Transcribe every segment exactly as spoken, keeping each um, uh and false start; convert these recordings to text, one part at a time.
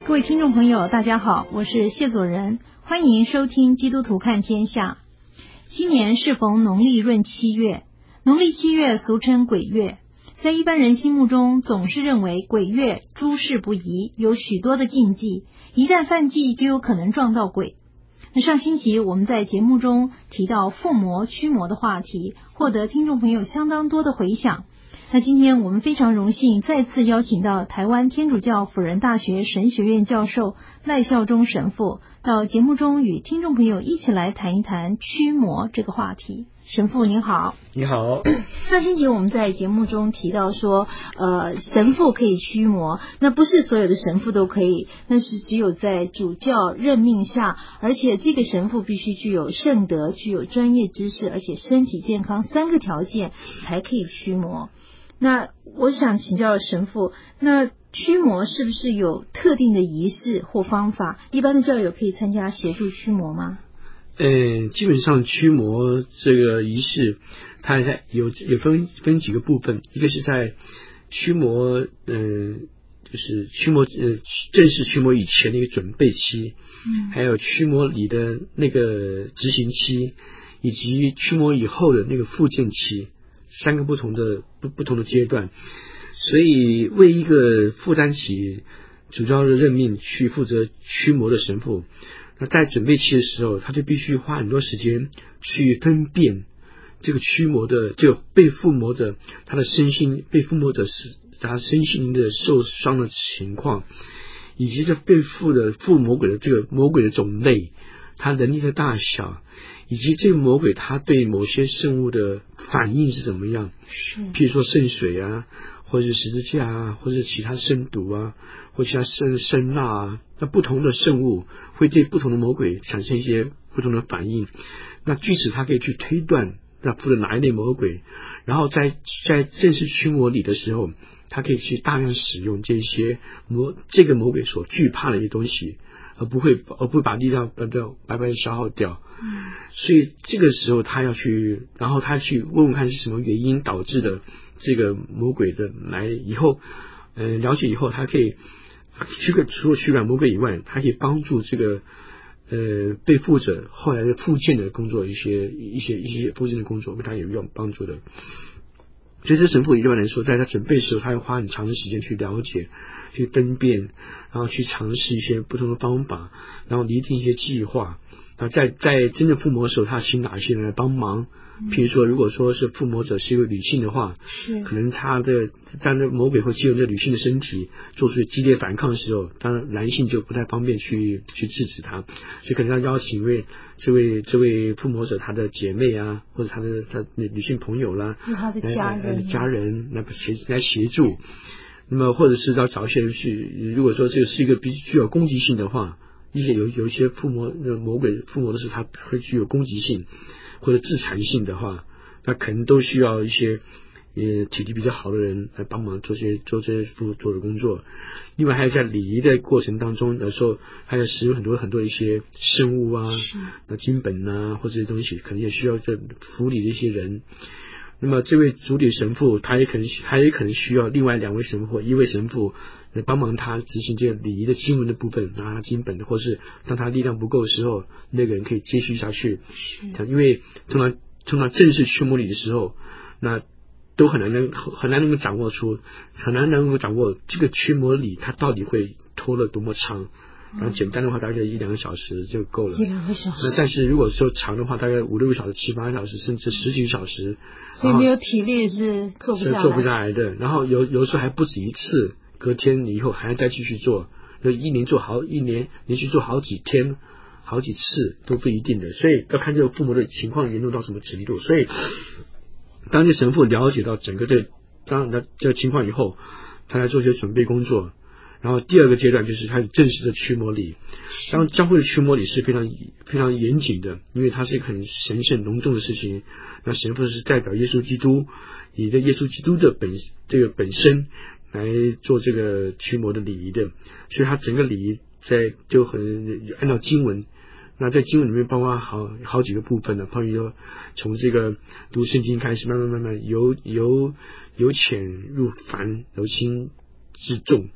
各位听众朋友大家好，我是谢佐仁，欢迎收听基督徒看天下。今年适逢农历闰七月，农历七月俗称鬼月，在一般人心目中总是认为鬼月诸事不宜，有许多的禁忌，一旦犯忌就有可能撞到鬼。那上星期我们在节目中提到附魔驱魔的话题，获得听众朋友相当多的回响。那今天我们非常荣幸再次邀请到台湾天主教辅仁大学神学院教授赖孝忠神父到节目中与听众朋友一起来谈一谈驱魔这个话题。神父您好。 你好。 上星期我们在节目中提到说呃，神父可以驱魔，那不是所有的神父都可以，那是只有在主教任命下，而且这个神父必须具有圣德，具有专业知识，而且身体健康三个条件才可以驱魔。那我想请教神父，那驱魔是不是有特定的仪式或方法？一般的教友可以参加协助驱魔吗？ 呃，基本上驱魔这个仪式，它在有有分分几个部分，一个是在驱魔，呃，就是驱魔呃正式驱魔以前的一个准备期，嗯，还有驱魔礼的那个执行期，以及驱魔以后的那个复健期。三个不同的不不同的阶段，所以为一个负担起主教的任命去负责驱魔的神父，那在准备期的时候，他就必须花很多时间去分辨这个驱魔的这个被附魔的他的身心被附魔者是他身心灵的受伤的情况，以及这被附的附魔鬼的这个魔鬼的种类，他能力的大小，以及这个魔鬼他对某些圣物的反应是怎么样，譬如说圣水啊，或者是十字架啊，或者是其他圣毒啊，或者其他圣圣蜡啊，那不同的圣物会对不同的魔鬼产生一些不同的反应，那据此他可以去推断那附的哪一类魔鬼，然后在在正式驱魔礼的时候，他可以去大量使用这些魔这个魔鬼所惧怕的一些东西，而不会而不会把力量白白白消耗掉。嗯，所以这个时候他要去，然后他去问问看是什么原因导致的这个魔鬼的来以后，呃，了解以后，他可以驱赶除了驱赶魔鬼以外，他可以帮助这个呃被附者后来的复健的工作，一些一些一些复健的工作，为他有用帮助的。所以这神父一般来说，在他准备的时候，他要花很长的时间去了解、去分辨，然后去尝试一些不同的方法，然后拟定一些计划。那在在真正附魔的时候，他请哪些人来帮忙？譬如说，如果说是附魔者是一个女性的话，是可能他的当那魔鬼会借用这女性的身体做出激烈反抗的时候，当然男性就不太方便去去制止他，所以可能要邀请一位这位这位附魔者他的姐妹啊，或者他的他女性朋友啦， 他的家人来家人来协来协助。那么或者是要找一些人去，如果说这个是一个比较具有攻击性的话。一些有有一些附魔魔鬼附魔的是它会具有攻击性或者自残性的话，那可能都需要一些呃体力比较好的人来帮忙做些做这些附做的工作。另外还有在礼仪的过程当中，有时候还要使用很多很多一些圣物啊、那经本啊或者这些东西，可能也需要这辅理的一些人。那么这位主理神父，他也可能他也可能需要另外两位神父，一位神父来帮忙他执行这个礼仪的经文的部分，拿经本，或是当他力量不够的时候，那个人可以接续下去。因为通常通常正式驱魔礼的时候，那都很难能很难能够掌握出，很难能够掌握这个驱魔礼它到底会拖了多么长。然后简单的话大概一两个小时就够了， 一两个小时。 那但是如果说长的话，大概五六个小时、七八个小时，甚至十几个小时， 所以没有体力是做不下来， 是做不下来的。然后有有时候还不止一次，隔天以后还要再继续做，就一年做好一年，连续做好几天、好几次都不一定的。所以要看这个父母的情况严重到什么程度。所以当这神父了解到整个这当然这个情况以后，他来做些准备工作。然后第二个阶段就是开始正式的驱魔礼。当教会的驱魔礼是非常非常严谨的，因为它是一个很神圣隆重的事情。那神父是代表耶稣基督，以这耶稣基督的本这个本身来做这个驱魔的礼仪的，所以他整个礼仪在就很按照经文。那在经文里面包括好好几个部分呢，譬如说从这个读圣经开始，慢慢慢慢由由由浅入繁，由轻至重。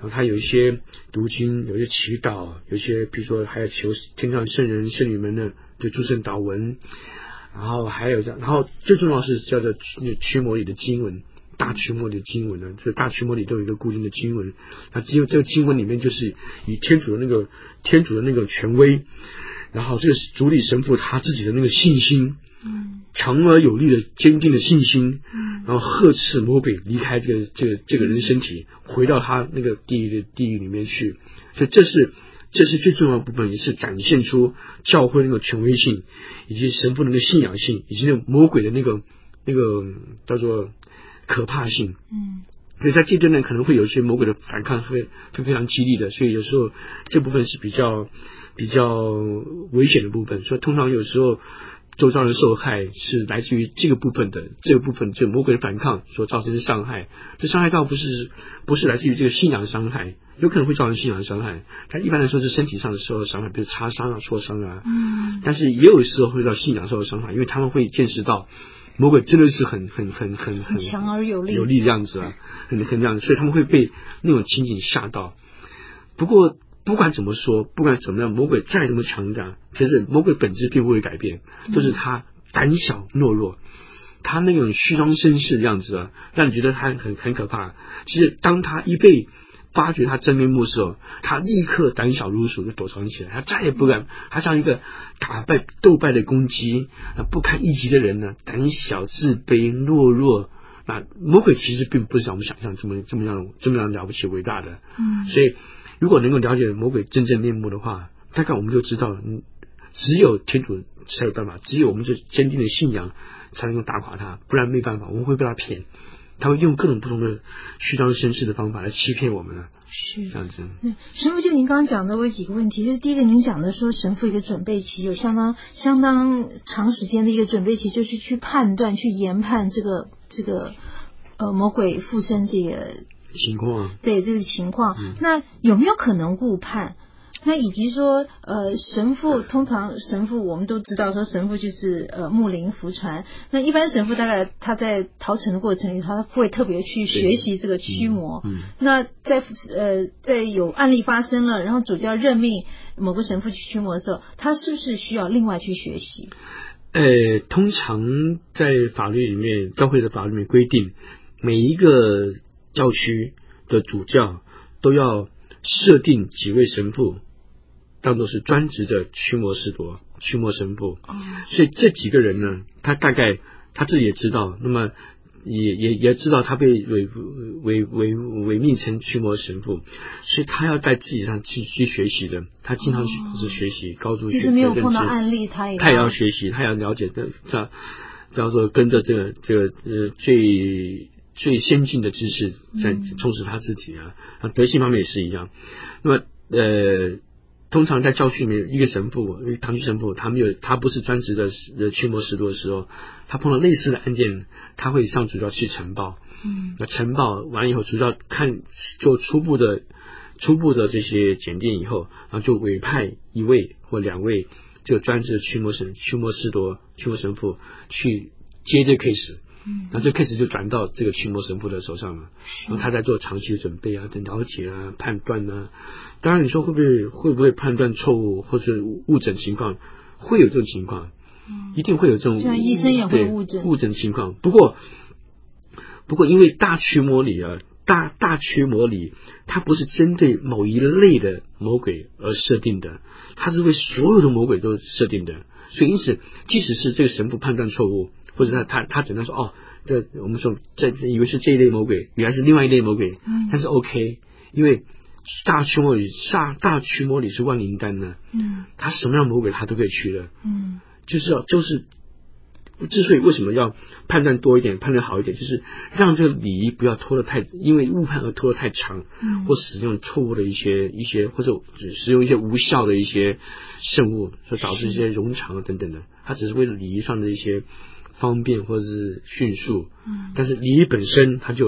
然后他有一些读经，有一些祈祷，有一些比如说还有求天上圣人圣女们的就诸圣祷文，然后还有这样，然后最重要是叫做驱魔里的经文，大驱魔里的经文呢，这大驱魔里都有一个固定的经文，那只有这个经文里面就是以天主的那个天主的那个权威，然后这个主理神父他自己的那个信心，嗯，强而有力的坚定的信心，嗯，然后呵斥魔鬼离开这个这个这个人身体，回到他那个地狱的地狱里面去，所以这是这是最重要的部分，也是展现出教会那个权威性，以及神父的那个信仰性，以及那个魔鬼的那个那个叫做可怕性。嗯，所以在这段呢可能会有一些魔鬼的反抗会会非常激烈的，所以有时候这部分是比较比较危险的部分，所以通常有时候周遭人受害是来自于这个部分的，这个部分就魔鬼的反抗所造成的伤害。这伤害倒不是不是来自于这个信仰伤害，有可能会造成信仰伤害，但一般来说是身体上的受到伤害，比如擦伤啊、挫伤啊。嗯，但是也有时候会到信仰受到伤害，因为他们会见识到魔鬼真的是很很很很很强而有力有力这样子啊，很很这样子，所以他们会被那种情景吓到。不过不管怎么说，不管怎么样，魔鬼再怎么强大，其实魔鬼本质并不会改变，就是他胆小懦弱，他那种虚张声势这样子啊，让你觉得他很很可怕。其实当他一被发觉他真面目的时候，他立刻胆小如鼠，就躲藏起来，他再也不敢，他像一个打败斗败的公鸡，不堪一击的人呢，胆小自卑懦弱。那魔鬼其实并不是像我们想象这么这么样这么样了不起伟大的。嗯，所以如果能够了解魔鬼真正面目的话，大概我们就知道，只有天主才有办法，只有我们这坚定的信仰才能够打垮他，不然没办法，我们会被他骗，他会用各种不同的虚张声势的方法来欺骗我们了。 是这样子。 嗯，神父就您刚刚讲的，我有几个问题，就是第一个，您讲的说神父一个准备期，有相当相当长时间的一个准备期，就是去判断、去研判这个这个呃魔鬼附身这个情况， 对这个情况，嗯，那有没有可能误判？那以及说，呃，神父通常神父我们都知道说神父就是呃牧灵福传。那一般神父大概他在陶成的过程里，他会特别去学习这个驱魔。嗯嗯，那在呃在有案例发生了，然后主教任命某个神父去驱魔的时候，他是不是需要另外去学习？ 呃，通常在法律里面，教会的法律里面规定，每一个教区的主教都要设定几位神父当作是专职的驱魔师铎、驱魔神父，所以这几个人呢，他大概他自己也知道，那么也也也知道他被委委委委命成驱魔神父，所以他要在自己上去去学习的，他经常是学习高度学习， 即使没有碰到案例，他也他也要学习，他也要了解的，叫叫做跟着这个这个呃最最先进的知识在充实他自己啊，啊德性方面也是一样。那么呃。通常在教区里面，一个神父，一个堂区神父，他没有，他不是专职的呃驱魔师铎的时候，他碰到类似的案件，他会向主教去呈报。嗯，那呈报完以后，主教看做初步的初步的这些检验以后，然后就委派一位或两位这个专职的驱魔神、驱魔师铎、驱魔神父去接这个 case。嗯，那这 case 就转到这个驱魔神父的手上了，然后他在做长期的准备啊、等了解啊、判断啊。当然，你说会不会会不会判断错误或者误诊情况？会有这种情况，嗯，一定会有这种， 像医生也会误诊误诊情况。不过，不过因为大驱魔礼啊，大大驱魔礼，它不是针对某一类的魔鬼而设定的，它是为所有的魔鬼都设定的。所以，因此，即使是这个神父判断错误，或者他他他诊断说哦，这我们说这以为是这一类魔鬼，原来是另外一类魔鬼，嗯，但是 OK， 因为大驱魔礼大大驱魔礼是万灵丹呢，嗯，他什么样的魔鬼他都可以驱的，嗯，就是要就是之所以为什么要判断多一点，判断好一点，就是让这个礼仪不要拖得太，因为误判而拖得太长，嗯，或使用错误的一些一些或者使用一些无效的一些圣物，所导致一些冗长等等的，它只是为了礼仪上的一些方便或者是迅速，嗯，但是礼仪本身它就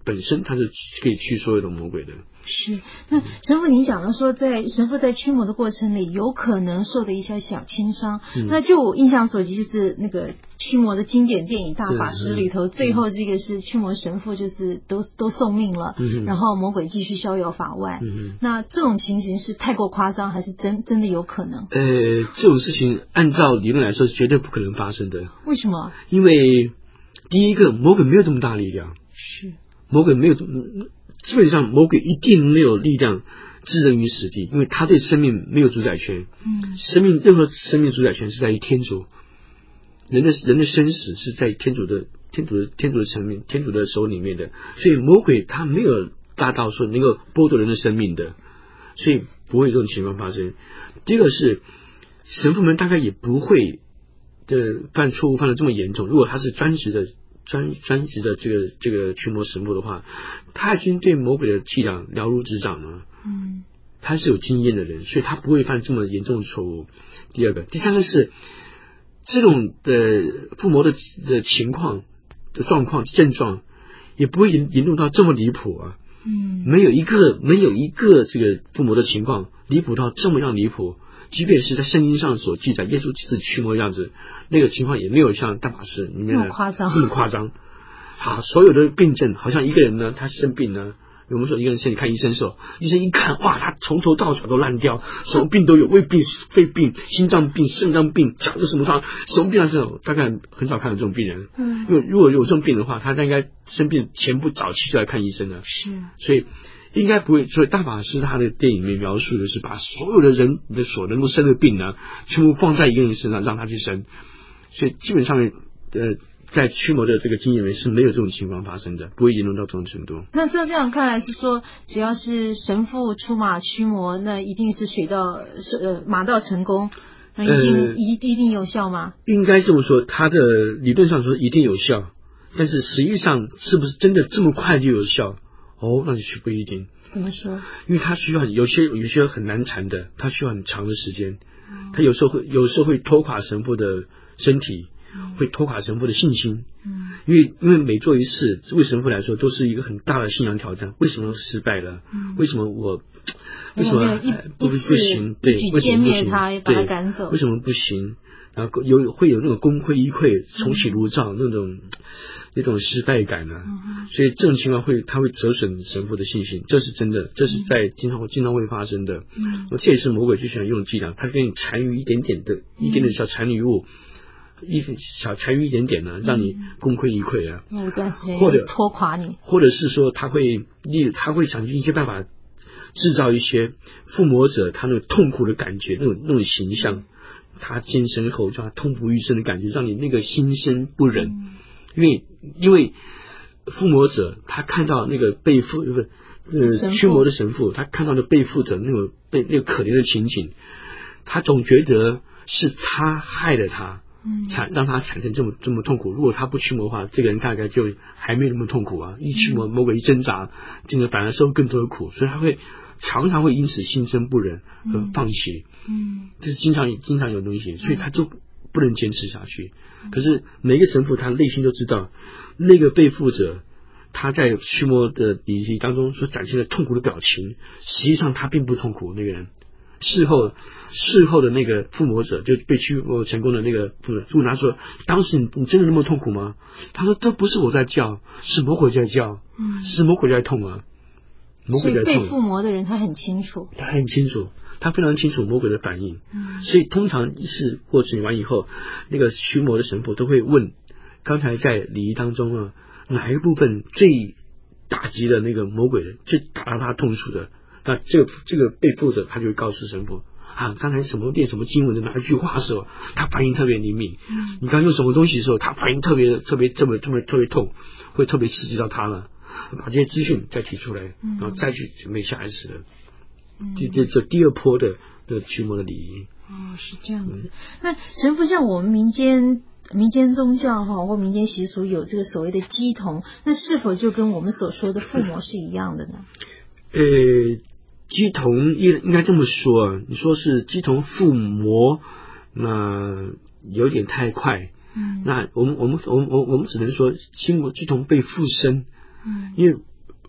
本身它是可以驱所有的魔鬼的。 是，那神父您讲的说，在神父在驱魔的过程里，有可能受的一些小轻伤。嗯、那就我印象所及，就是那个驱魔的经典电影《大法师》里头，最后这个是驱魔神父就是都都送命了，嗯、然后魔鬼继续逍遥法外。嗯、那这种情形是太过夸张，还是真真的有可能？ 呃，这种事情按照理论来说是绝对不可能发生的。 为什么？ 因为第一个，魔鬼没有这么大力量。 是， 魔鬼没有。基本上魔鬼一定没有力量置人于死地，因为他对生命没有主宰权。嗯，生命任何生命主宰权是在于天主，人的人的生死是在天主的天主的天主的生命天主的手里面的，所以魔鬼他没有大到说能够剥夺人的生命的，所以不会有这种情况发生。第二个是神父们大概也不会的犯错误犯得这么严重，如果他是专职的。专专职的这个这个驱魔神父的话，他已经对魔鬼的伎俩了如指掌了。嗯，他是有经验的人，所以他不会犯这么严重的错误。第二个，第三个是这种的附魔的的情况的状况症状，也不会严严重到这么离谱啊。嗯，没有一个没有一个这个附魔的情况离谱到这么样离谱。即便是在圣经上所记载耶稣亲自驱魔的样子，那个情况也没有像大法师里面的那么夸张。 那么夸张。好，所有的病症，好像一个人呢，他生病呢，我们说一个人身体看医生的时候，医生一看，哇，他从头到脚都烂掉，什么病都有，胃病、肺病、心脏病、肾脏病，脚就什么状，什么病啊？这种大概很少看到这种病人。嗯，因为如果有这种病的话，他应该生病前不早期就来看医生了。 是， 所以。应该不会，所以大法师他的电影里面描述的是把所有的人的所能够生的病呢，全部放在一个人身上让他去生，所以基本上呃，在驱魔的这个经验里面是没有这种情况发生的，不会严重到这种程度。 那这样看来是说，只要是神父出马驱魔，那一定是水到是呃马到成功，那一定、呃、一一定有效吗？ 应该这么说，他的理论上说一定有效，但是实际上是不是真的这么快就有效？哦，那就不一定。 怎么说？ 因为它需要有些有些很难缠的，它需要很长的时间。嗯、它有时候会有时候会拖垮神父的身体，嗯、会拖垮神父的信心。嗯、因为因为每做一次，为神父来说都是一个很大的信仰挑战。为什么失败了？嗯、为什么我为什么不不行？对，为什么不行？对，为什么不行？然后有会有那种功亏一篑、重启炉灶那种。那种失败感呢、啊，嗯、所以这种情况会，它会折损神父的信心，这是真的，这是在经常经常会发生的。嗯，这也是魔鬼最喜欢用的伎俩，他给你残余一点点的，一点点小残余物，一小残余一点点呢，让你功亏一篑啊， 嗯、 或者拖垮你， 或者是说他会，例他会想尽一些办法制造一些附魔者他那种痛苦的感觉，那种那种形象，他尖声吼叫、痛不欲生的感觉，让你那个心生不忍。嗯，因为因为附魔者他看到那个被附不是呃驱魔的神父，他看到那被附者那种被那个可怜的情景，他总觉得是他害了他，嗯，产让他产生这么这么痛苦。如果他不驱魔的话，这个人大概就还没有那么痛苦啊。一驱魔，魔鬼一挣扎，这个反而受更多的苦，所以他会常常会因此心生不忍和放弃。嗯，这是经常经常有东西，所以他就不能坚持下去。可是每个神父他内心都知道，那个被附者他在驱魔的礼仪当中所展现的痛苦的表情，实际上他并不痛苦。那个人事后事后的那个附魔者就被驱魔成功的那个附者，如果他说当时你你真的那么痛苦吗？他说这不是我在叫，是魔鬼在叫，嗯，是魔鬼在痛啊，魔鬼在痛。 所以被附魔的人他很清楚， 他很清楚。他非常清楚魔鬼的反应，嗯、所以通常一次过程完以后，那个驱魔的神父都会问，刚才在礼仪当中啊，哪一个部分最打击了那个魔鬼的，最打到他痛处的？那这个这个被附者他就会告诉神父啊，刚才什么念什么经文的哪一句话的时候，他反应特别灵敏。嗯、你刚用什么东西的时候，他反应特别特别特别特别特别痛，会特别刺激到他了。把这些资讯再提出来，然后再去准备下一次的。这这这第二波的的驱魔的礼仪。 哦，是这样子。嗯、那神父像我们民间民间宗教哈或民间习俗有这个所谓的乩童，那是否就跟我们所说的附魔是一样的呢？ 呃，乩童应应该这么说啊，你说是乩童附魔，那有点太快。嗯，那我们我们我们我我们只能说，乩魔乩童被附身。嗯，因为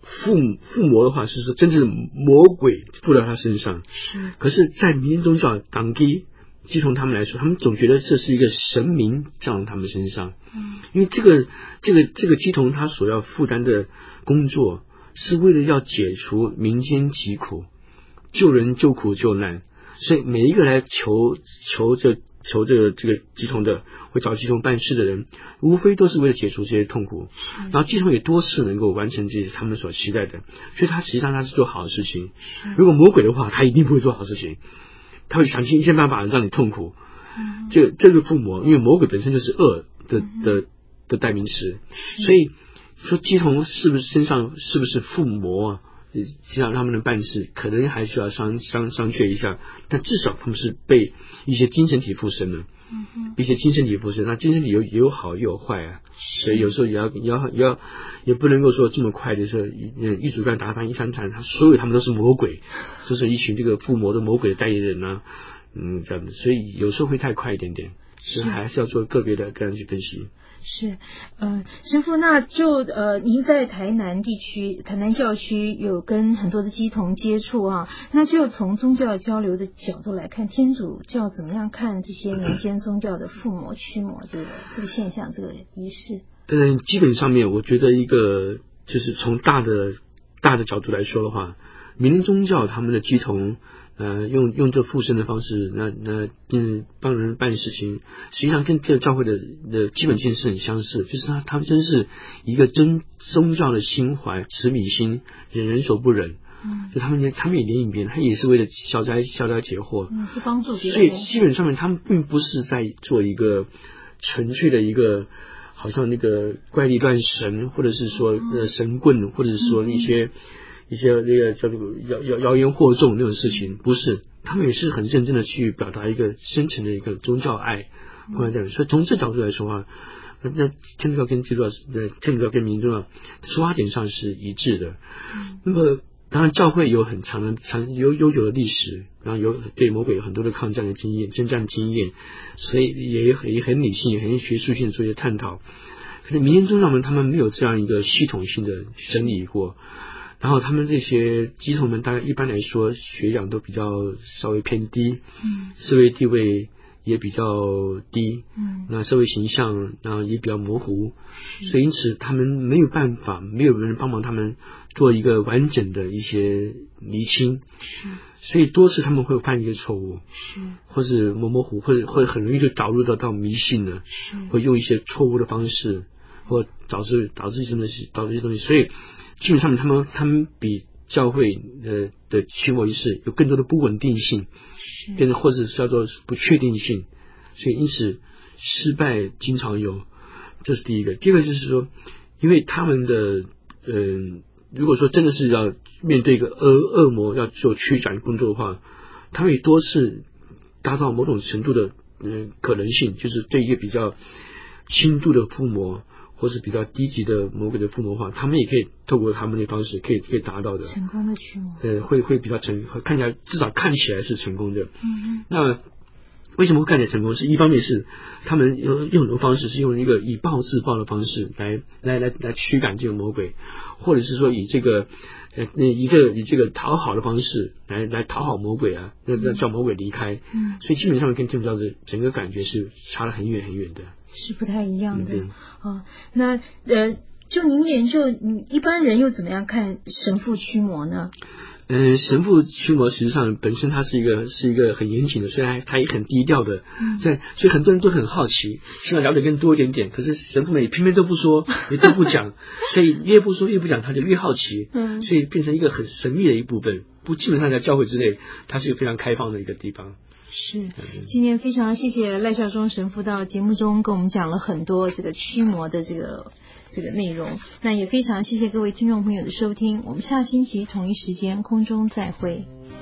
附附魔的话，是说真正的魔鬼附到他身上。 是， 可是，在民间宗教党基基从他们来说，他们总觉得这是一个神明降临他们身上。嗯，因为这个这个这个基童他所要负担的工作，是为了要解除民间疾苦，救人救苦救难。所以每一个来求求这求这个这个基童的，会找基童办事的人，无非都是为了解除这些痛苦。然后基童也多次能够完成这些他们所期待的，所以他实际上他是做好的事情。如果魔鬼的话，他一定不会做好事情，他会想尽一切办法让你痛苦。这个这个附魔，因为魔鬼本身就是恶的的的代名词，所以说基童是不是身上是不是附魔啊？希望他们的办事可能还需要商商商榷一下，但至少他们是被一些精神体附身了，嗯、一些精神体附身，那精神体有也有好也有坏啊，所以有时候也要也要也要也不能够说这么快的说一主干打翻一翻船，他所有他们都是魔鬼，都是一群这个附魔的魔鬼的代言人啊，嗯这样子，所以有时候会太快一点点，所以还是要做个别的个人去分析。 是，呃，神父，那就呃，您在台南地区、台南教区有跟很多的基童接触啊，那就从宗教交流的角度来看，天主教怎么样看这些民间宗教的附魔、驱魔这个这个现象、这个仪式？ 嗯，基本上面，我觉得一个就是从大的大的角度来说的话，民间宗教他们的基童。呃，用用这附身的方式，那那嗯，帮人办事情，实际上跟这个教会的的基本精神很相似，就是他他们真是一个真宗教的心怀，慈悯心，忍人所不忍。嗯，就他们他们也怜悯别人，他也是为了消灾消灾解惑， 嗯，是帮助别人。 所以基本上面他们并不是在做一个纯粹的一个，好像那个怪力乱神，或者是说呃神棍，或者是说一些。嗯一些那个叫做谣谣谣言惑众那种事情，不是，他们也是很认真的去表达一个深层的一个宗教爱，关于这样。所以从这角度来说啊，那那天主教跟基督教，呃，天主教跟民主教出发点上是一致的。嗯、那么当然教会有很长的长有悠久的历史，然后有对魔鬼有很多的抗战的经验、征战经验，所以也很也很理性、也很学术性做一些探讨。可是民间宗教们他们没有这样一个系统性的整理过。然后他们这些基童们，大概一般来说学养都比较稍微偏低，嗯，社会地位也比较低，嗯，那社会形象然后也比较模糊，所以因此他们没有办法，没有人帮忙他们做一个完整的一些厘清，是，所以多次他们会犯一些错误，是，或是模模糊，或者或者很容易就导入到到迷信了，是，会用一些错误的方式，或导致导致一些东西，导致一些东西，所以。基本上他们他们比教会呃的驱魔仪式有更多的不稳定性，变成或者叫做不确定性，所以因此失败经常有，这是第一个。第二个就是说，因为他们的嗯、呃，如果说真的是要面对一个恶恶魔要做驱赶工作的话，他们也多次达到某种程度的嗯、呃、可能性，就是对一个比较轻度的附魔。或是比较低级的魔鬼的附魔化，他们也可以透过他们的方式可以可以达到的成功的驱魔， 呃，会会比较成，看起来至少看起来是成功的。嗯，那为什么会看起来成功？是一方面是他们用用很多方式是用一个以暴制暴的方式来来来来驱赶这个魔鬼，或者是说以这个呃那一个以这个讨好的方式来来讨好魔鬼啊，那那叫魔鬼离开。嗯，所以基本上跟天主教的整个感觉是差了很远很远的。 是不太一样的啊、哦。那呃，就您研究，一般人又怎么样看神父驱魔呢？ 嗯、呃，神父驱魔实际上本身它是一个是一个很严谨的，虽然它也很低调的，嗯、所以所以很多人都很好奇，希望了解更多一点点。可是神父们也偏偏都不说，也都不讲，所以越不说越不讲，他就越好奇，嗯，所以变成一个很神秘的一部分。不，基本上在教会之内，它是一个非常开放的一个地方。 是，今天非常谢谢赖孝忠神父到节目中跟我们讲了很多这个驱魔的这个这个内容，那也非常谢谢各位听众朋友的收听，我们下星期同一时间空中再会。